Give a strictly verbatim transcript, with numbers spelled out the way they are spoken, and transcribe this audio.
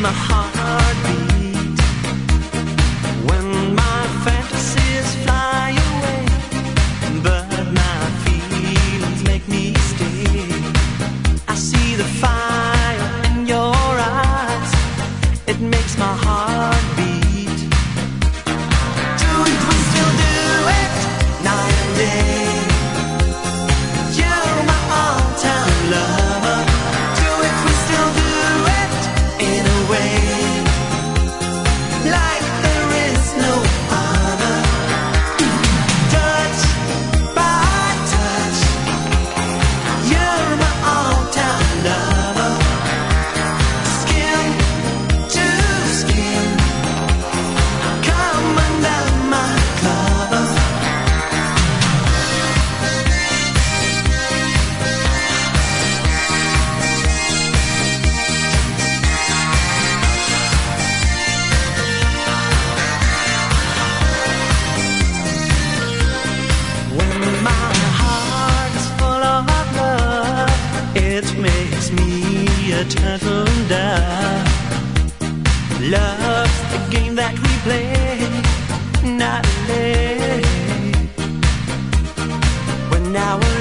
my heart beat. When my fantasies fly away, but my feelings make me stay. I see the fire in your eyes, it makes my heart beat. Do it, we still do it, night and day. You're my all-time lover. Do it, we still do it, in a way, like there is no other. Touch by touch, you're my all-time lover. Skin to skin, come under my cover. When my heart is full of love, it makes me a turtle dove. Love's the game that we play, not play. When our